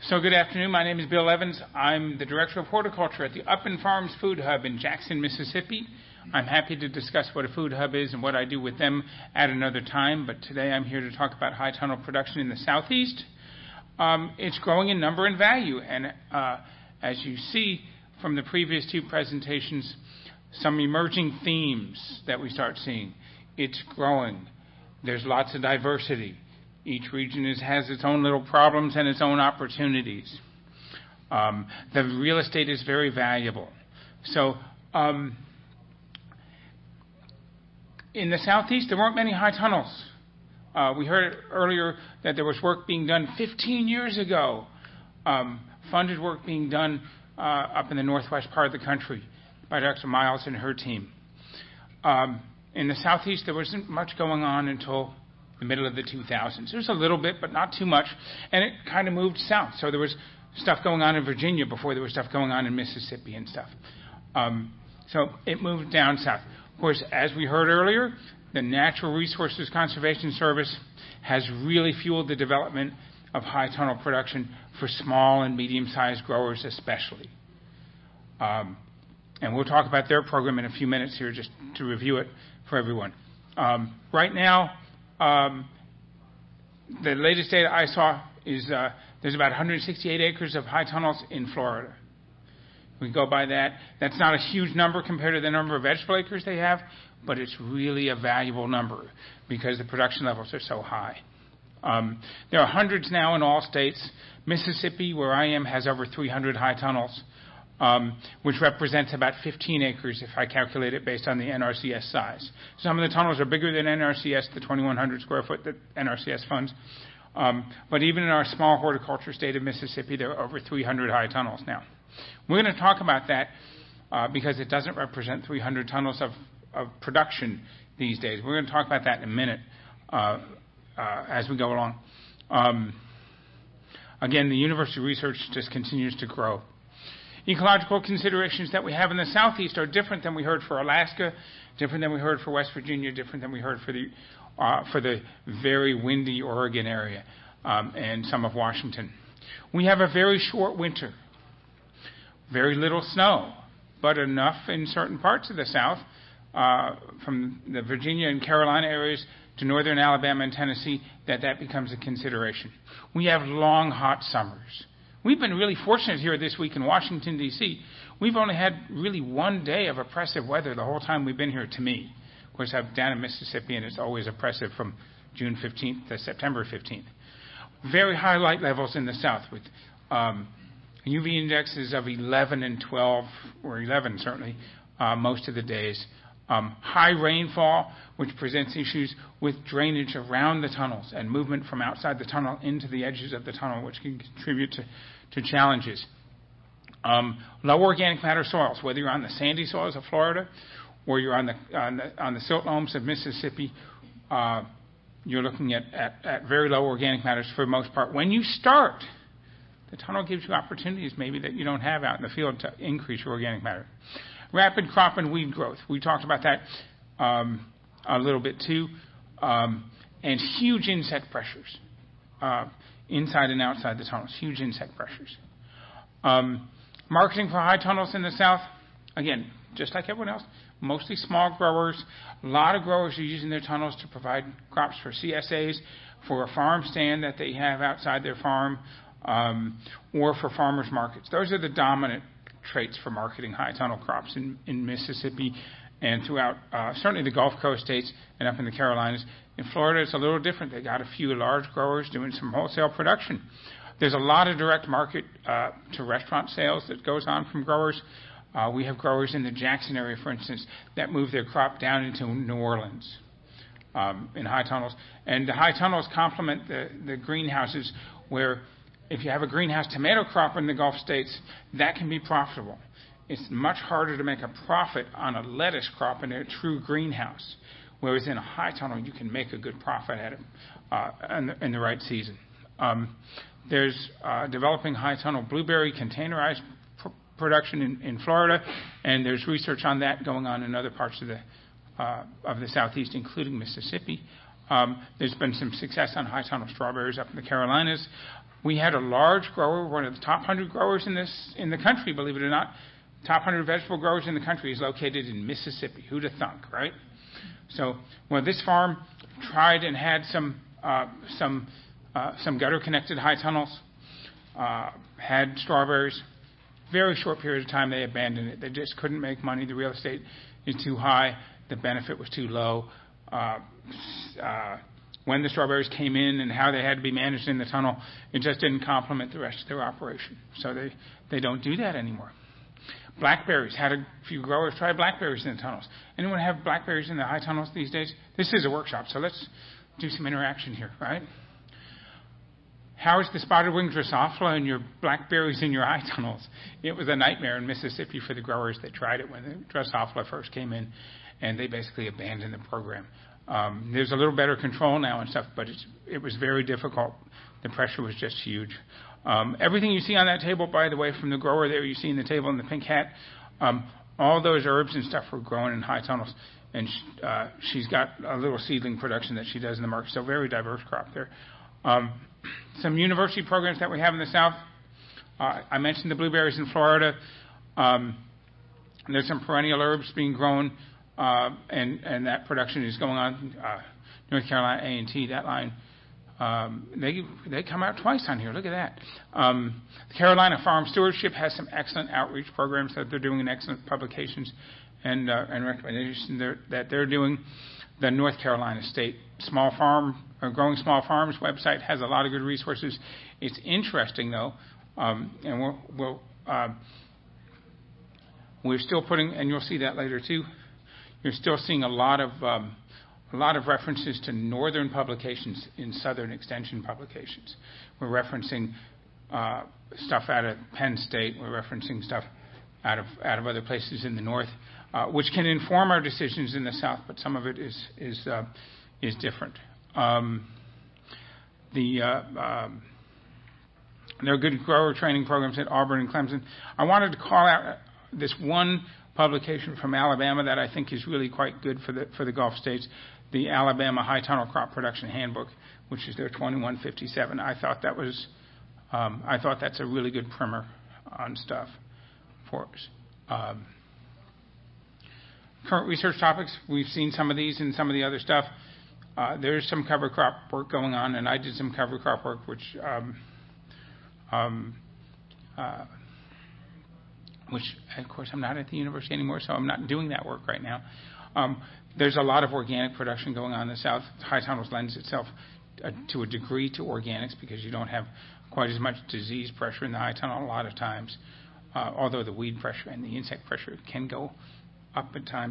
So good afternoon. My name is Bill Evans. I'm the Director of Horticulture at the Upland Farms Food Hub in Jackson, Mississippi. I'm happy to discuss what a food hub is and what I do with them at another time, but today I'm here to talk about high tunnel production in the southeast. It's growing in number and value, and as you see from the previous two presentations, some emerging themes that we start seeing. It's growing. There's lots of diversity. Each region has its own little problems and its own opportunities. The real estate is very valuable. So in the southeast, there weren't many high tunnels. We heard earlier that there was work being done 15 years ago, funded work being done up in the northwest part of the country by Dr. Miles and her team. In the southeast, there wasn't much going on until the middle of the 2000s. There was a little bit, but not too much, and it kind of moved south. So there was stuff going on in Virginia before there was stuff going on in Mississippi and stuff. So it moved down south. Of course, as we heard earlier, the Natural Resources Conservation Service has really fueled the development of high tunnel production for small and medium-sized growers especially. And we'll talk about their program in a few minutes here just to review it for everyone. Right now, the latest data I saw is there's about 168 acres of high tunnels in Florida. We go by that. That's not a huge number compared to the number of vegetable acres they have, but it's really a valuable number because the production levels are so high. There are hundreds now in all states. Mississippi, where I am, has over 300 high tunnels, which represents about 15 acres if I calculate it based on the NRCS size. Some of the tunnels are bigger than NRCS, the 2,100 square foot that NRCS funds. But even in our small horticulture state of Mississippi, there are over 300 high tunnels now. We're going to talk about that because it doesn't represent 300 tunnels of production these days. We're going to talk about that in a minute as we go along. Again, the university research just continues to grow. Ecological considerations that we have in the southeast are different than we heard for Alaska, different than we heard for West Virginia, different than we heard for the very windy Oregon area and some of Washington. We have a very short winter, very little snow, but enough in certain parts of the south, from the Virginia and Carolina areas to northern Alabama and Tennessee, that becomes a consideration. We have long, hot summers. We've been really fortunate here this week in Washington, D.C. We've only had really one day of oppressive weather the whole time we've been here, to me. Of course, I'm down in Mississippi, and it's always oppressive from June 15th to September 15th. Very high light levels in the south with UV indexes of 11 and 12, or 11 certainly, most of the days. High rainfall, which presents issues with drainage around the tunnels and movement from outside the tunnel into the edges of the tunnel, which can contribute to challenges. Low organic matter soils, whether you're on the sandy soils of Florida or you're on the silt loams of Mississippi, you're looking at very low organic matters for the most part. When you start, the tunnel gives you opportunities maybe that you don't have out in the field to increase your organic matter. Rapid crop and weed growth. We talked about that a little bit too. And huge insect pressures inside and outside the tunnels, huge insect pressures. Marketing for high tunnels in the south, again, just like everyone else, mostly small growers. A lot of growers are using their tunnels to provide crops for CSAs, for a farm stand that they have outside their farm, or for farmers markets. Those are the dominant traits for marketing high tunnel crops in Mississippi and throughout certainly the Gulf Coast states and up in the Carolinas. In Florida, it's a little different. They got a few large growers doing some wholesale production. There's a lot of direct market to restaurant sales that goes on from growers. We have growers in the Jackson area, for instance, that move their crop down into New Orleans in high tunnels. And the high tunnels complement the greenhouses where if you have a greenhouse tomato crop in the Gulf states, that can be profitable. It's much harder to make a profit on a lettuce crop in a true greenhouse, whereas in a high tunnel you can make a good profit at it in the right season. There's developing high tunnel blueberry containerized production in Florida, and there's research on that going on in other parts of the southeast, including Mississippi. There's been some success on high tunnel strawberries up in the Carolinas. We had a large grower, one of the top 100 growers in the country, believe it or not. Top 100 vegetable growers in the country is located in Mississippi. Who'd have thunk, right? So, this farm tried and had some gutter-connected high tunnels, had strawberries. Very short period of time, they abandoned it. They just couldn't make money. The real estate is too high. The benefit was too low. When the strawberries came in and how they had to be managed in the tunnel, it just didn't complement the rest of their operation. So they don't do that anymore. Blackberries. Had a few growers try blackberries in the tunnels. Anyone have blackberries in the high tunnels these days? This is a workshop, so let's do some interaction here, right? How is the spotted wing Drosophila and your blackberries in your high tunnels? It was a nightmare in Mississippi for the growers that tried it when the Drosophila first came in, and they basically abandoned the program. There's a little better control now and stuff, but it was very difficult. The pressure was just huge. Everything you see on that table, by the way, from the grower there, you see in the table in the pink hat, all those herbs and stuff were grown in high tunnels. And she's got a little seedling production that she does in the market, so very diverse crop there. Some university programs that we have in the South. I mentioned the blueberries in Florida. There's some perennial herbs being grown, and that production is going on. North Carolina A&T, that line, they come out twice on here. Look at that. The Carolina Farm Stewardship has some excellent outreach programs that they're doing, and excellent publications and recommendations that they're doing. The North Carolina State Growing Small Farms website has a lot of good resources. It's interesting though, and we're still putting, and you'll see that later too. You're still seeing a lot of references to northern publications in southern extension publications. We're referencing stuff out of Penn State. We're referencing stuff out of other places in the north, which can inform our decisions in the south, but some of it is different. There are good grower training programs at Auburn and Clemson. I wanted to call out this one publication from Alabama that I think is really quite good for the Gulf states, the Alabama High Tunnel Crop Production Handbook, which is their 2157. I thought that's a really good primer on stuff for us. Current research topics, we've seen some of these and some of the other stuff. There's some cover crop work going on, and I did some cover crop work, which of course I'm not at the university anymore, so I'm not doing that work right now. There's a lot of organic production going on in the South. High tunnels lends itself to a degree to organics because you don't have quite as much disease pressure in the high tunnel a lot of times, although the weed pressure and the insect pressure can go up at times.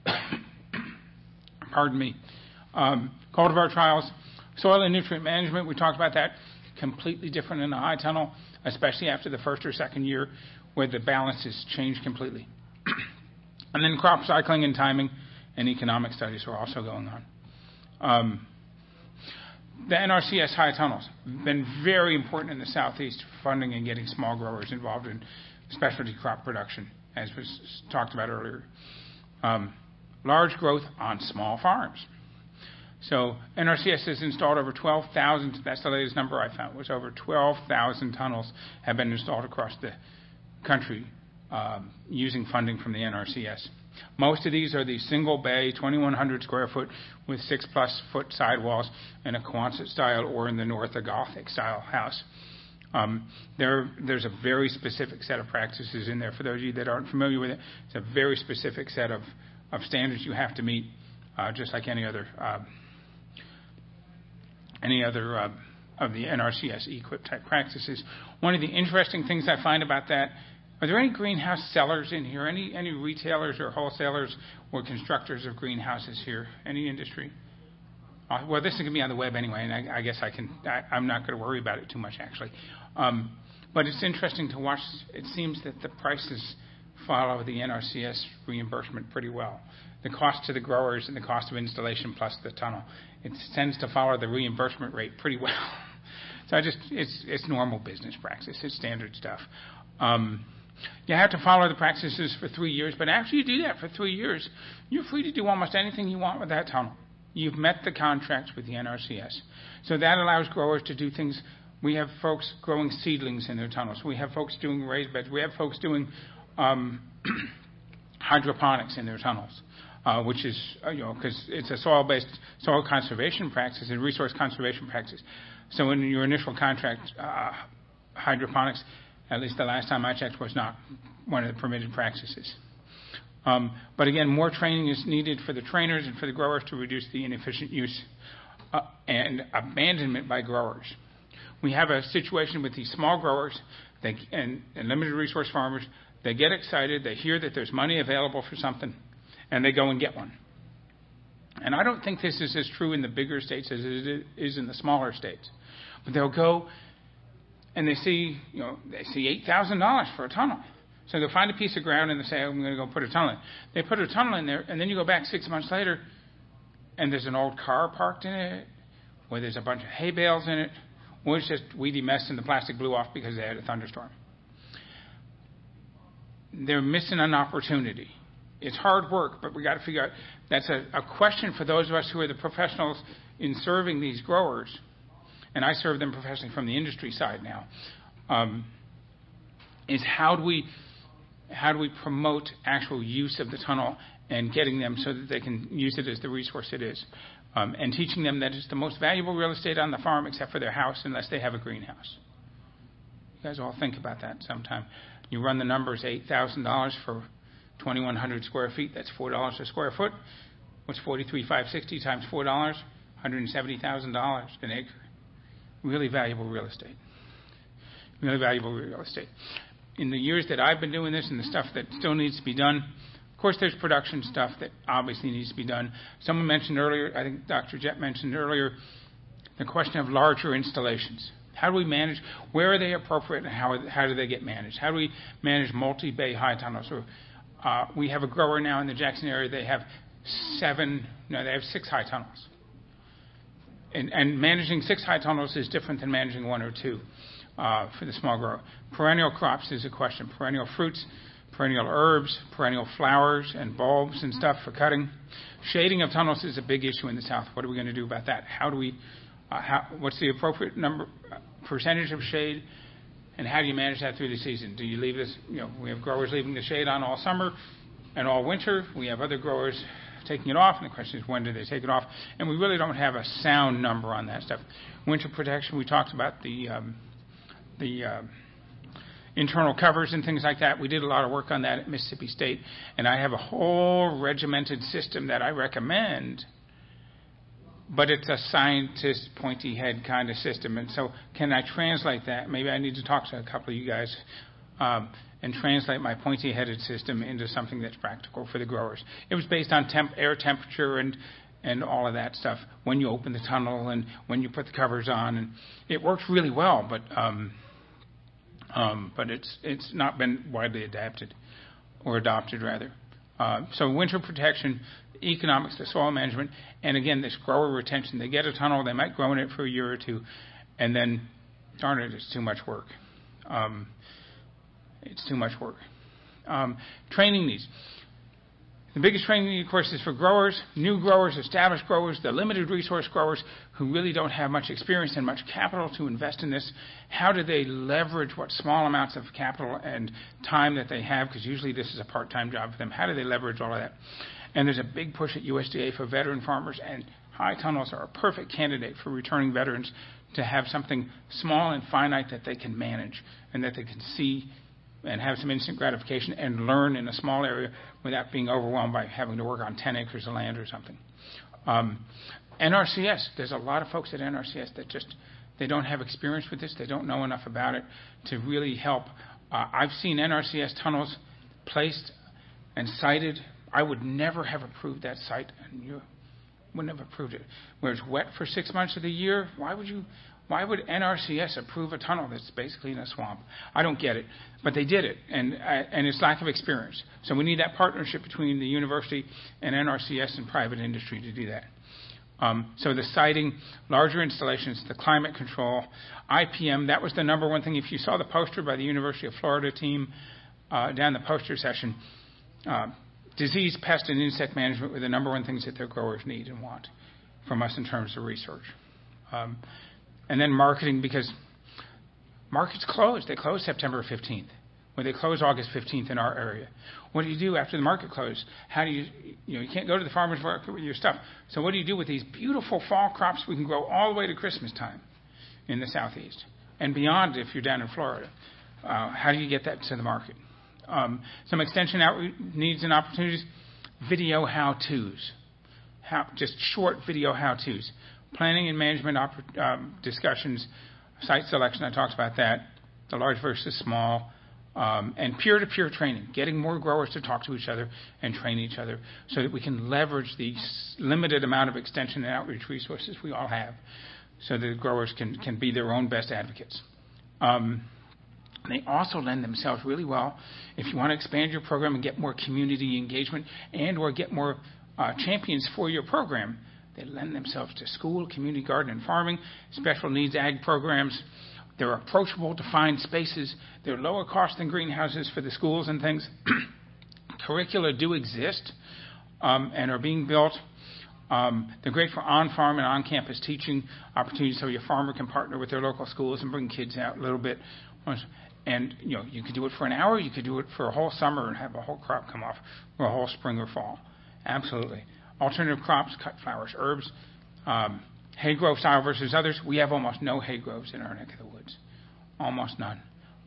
Pardon me. Cultivar trials, soil and nutrient management, we talked about that. Completely different in the high tunnel, especially after the first or second year where the balances change completely. And then crop cycling and timing and economic studies are also going on. The NRCS high tunnels have been very important in the Southeast for funding and getting small growers involved in specialty crop production, as was talked about earlier. Large growth on small farms. So NRCS has installed over 12,000, that's the latest number I found, was over 12,000 tunnels have been installed across the country using funding from the NRCS. Most of these are the single bay, 2,100 square foot with 6+ foot sidewalls and a Quonset style, or in the north, a Gothic style house. There's a very specific set of practices in there. For those of you that aren't familiar with it, it's a very specific set of standards you have to meet, just like any other of the NRCS EQIP type practices. One of the interesting things I find about that, are there any greenhouse sellers in here? Any retailers or wholesalers or constructors of greenhouses here? Any industry? Well, this is going to be on the web anyway, and I guess I'm not going to worry about it too much, actually. But it's interesting to watch. It seems that the prices follow the NRCS reimbursement pretty well. The cost to the growers and the cost of installation plus the tunnel, it tends to follow the reimbursement rate pretty well. So it's normal business practice. It's standard stuff. You have to follow the practices for 3 years, but after you do that for 3 years, you're free to do almost anything you want with that tunnel. You've met the contracts with the NRCS. So that allows growers to do things We have folks growing seedlings in their tunnels. We have folks doing raised beds. We have folks doing hydroponics in their tunnels, which is, because it's a soil-based soil conservation practice and resource conservation practice. So in your initial contract, hydroponics, at least the last time I checked, was not one of the permitted practices. But again, more training is needed for the trainers and for the growers to reduce the inefficient use and abandonment by growers. We have a situation with these small growers and limited resource farmers. They get excited. They hear that there's money available for something, and they go and get one. And I don't think this is as true in the bigger states as it is in the smaller states. But they'll go and they see $8,000 for a tunnel. So they'll find a piece of ground and they say, I'm going to go put a tunnel in. They put a tunnel in there, and then you go back 6 months later, and there's an old car parked in it, or there's a bunch of hay bales in it, or it's just weedy mess and the plastic blew off because they had a thunderstorm. They're missing an opportunity. It's hard work, but we got to figure out. That's a question for those of us who are the professionals in serving these growers, and I serve them professionally from the industry side now. Is how do we promote actual use of the tunnel and getting them so that they can use it as the resource it is, and teaching them that it's the most valuable real estate on the farm except for their house unless they have a greenhouse. You guys all think about that sometime. You run the numbers, $8,000 for 2,100 square feet. That's $4 a square foot. What's 43,560 times $4? $170,000 an acre. Really valuable real estate. Really valuable real estate. In the years that I've been doing this and the stuff that still needs to be done, of course there's production stuff that obviously needs to be done. Someone mentioned earlier, I think Dr. Jett mentioned earlier, the question of larger installations. How do we manage? Where are they appropriate, and how do they get managed? How do we manage multi-bay high tunnels? We have a grower now in the Jackson area. They have 6 high tunnels. And managing 6 high tunnels is different than managing 1 or 2 for the small grower. Perennial crops is a question. Perennial fruits, perennial herbs, perennial flowers and bulbs and stuff for cutting. Shading of tunnels is a big issue in the South. What are we going to do about that? What's the appropriate percentage of shade, and how do you manage that through the season? Do you leave this? We have growers leaving the shade on all summer and all winter. We have other growers taking it off, and the question is, when do they take it off? And we really don't have a sound number on that stuff. Winter protection, we talked about the internal covers and things like that. We did a lot of work on that at Mississippi State, and I have a whole regimented system that I recommend, but it's a scientist, pointy head kind of system. And so can I translate that? Maybe I need to talk to a couple of you guys and translate my pointy-headed system into something that's practical for the growers. It was based on air temperature and all of that stuff when you open the tunnel and when you put the covers on. And it works really well, but it's not been widely adapted or adopted, rather. So winter protection, economics, the soil management, and again, this grower retention. They get a tunnel, they might grow in it for a year or two, and then, darn it, it's too much work. It's too much work. Training needs. The biggest training need, of course, is for growers, new growers, established growers, the limited resource growers who really don't have much experience and much capital to invest in this. How do they leverage what small amounts of capital and time that they have? Because usually this is a part-time job for them. How do they leverage all of that? And there's a big push at USDA for veteran farmers, and high tunnels are a perfect candidate for returning veterans to have something small and finite that they can manage and that they can see and have some instant gratification and learn in a small area without being overwhelmed by having to work on 10 acres of land or something. NRCS, there's a lot of folks at NRCS that they don't have experience with this. They don't know enough about it to really help. I've seen NRCS tunnels placed and sited. I would never have approved that site, and you wouldn't have approved it. Where it's wet for 6 months of the year, why would NRCS approve a tunnel that's basically in a swamp? I don't get it. But they did it, and it's lack of experience. So we need that partnership between the university and NRCS and private industry to do that. So the siting, larger installations, the climate control, IPM, that was the number one thing. If you saw the poster by the University of Florida team down the poster session, disease, pest, and insect management were the number one things that their growers need and want from us in terms of research. And then marketing, because Markets close. They close September 15th. When they close August 15th in our area. What do you do after the market closes? How do you can't go to the farmer's market with your stuff. So what do you do with these beautiful fall crops we can grow all the way to Christmas time in the Southeast and beyond if you're down in Florida? How do you get that to the market? Some extension outreach needs and opportunities. Video how-tos. Just short video how-tos. Planning and management discussions. Site selection, I talked about that. The large versus small. And peer-to-peer training, getting more growers to talk to each other and train each other so that we can leverage the limited amount of extension and outreach resources we all have so that growers can be their own best advocates. They also lend themselves really well if you want to expand your program and get more community engagement and or get more champions for your program. They lend themselves to school, community garden and farming, special needs ag programs. They're approachable to find spaces. They're lower cost than greenhouses for the schools and things. Curricula do exist and are being built. They're great for on-farm and on-campus teaching opportunities so your farmer can partner with their local schools and bring kids out a little bit. And, you could do it for an hour. You could do it for a whole summer and have a whole crop come off, or a whole spring or fall. Absolutely. Alternative crops, cut flowers, herbs. Hay grove style versus others. We have almost no hay groves in our neck of the woods. Almost none.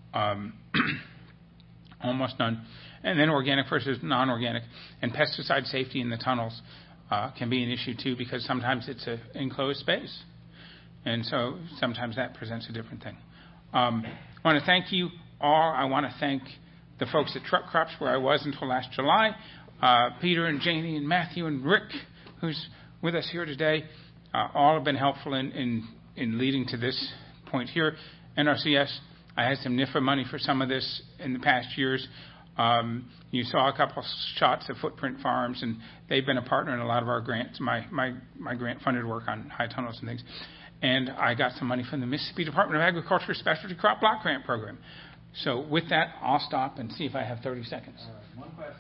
Almost none. And then organic versus non-organic. And pesticide safety in the tunnels can be an issue too because sometimes it's an enclosed space. And so sometimes that presents a different thing. I want to thank you all. I want to thank the folks at Truck Crops where I was until last July. Peter and Janie and Matthew and Rick, who's with us here today. All have been helpful in leading to this point here. NRCS, I had some NIFA money for some of this in the past years. You saw a couple shots of Footprint Farms, and they've been a partner in a lot of our grants, my grant-funded work on high tunnels and things. And I got some money from the Mississippi Department of Agriculture Specialty Crop Block Grant Program. So with that, I'll stop and see if I have 30 seconds. All right, one question.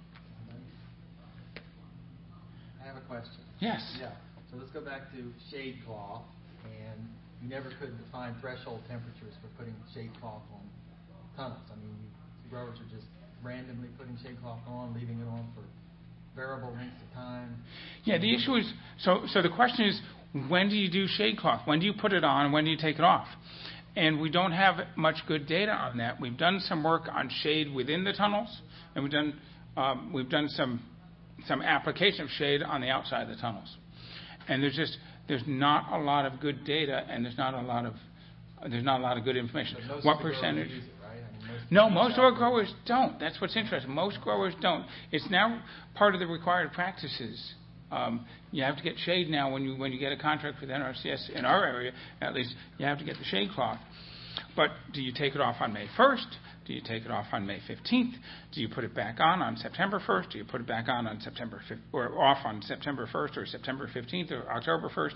I have a question. Yes. Yeah. So let's go back to shade cloth, and you never could define threshold temperatures for putting shade cloth on tunnels. I mean, growers are just randomly putting shade cloth on, leaving it on for variable lengths of time. Yeah, the issue is, so the question is, when do you do shade cloth? When do you put it on, and when do you take it off? And we don't have much good data on that. We've done some work on shade within the tunnels, and we've done some application of shade on the outside of the tunnels. And there's not a lot of good data, and there's not a lot of good information. What percentage? Use it, right? I mean, No, most of our growers don't. That's what's interesting. Most growers don't. It's now part of the required practices. You have to get shade now when you get a contract with NRCS in our area. At least you have to get the shade cloth. But do you take it off on May 1st? Do you take it off on May 15th? Do you put it back on September 1st? Do you put it back on September 5th, or off on September 1st or September 15th or October 1st?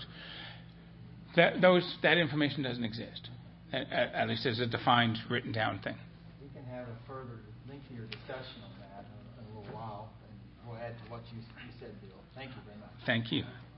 That information doesn't exist, at least as a defined, written down thing. We can have a further, lengthier discussion on that in a little while, and we'll add to what you said, Bill. Thank you very much. Thank you.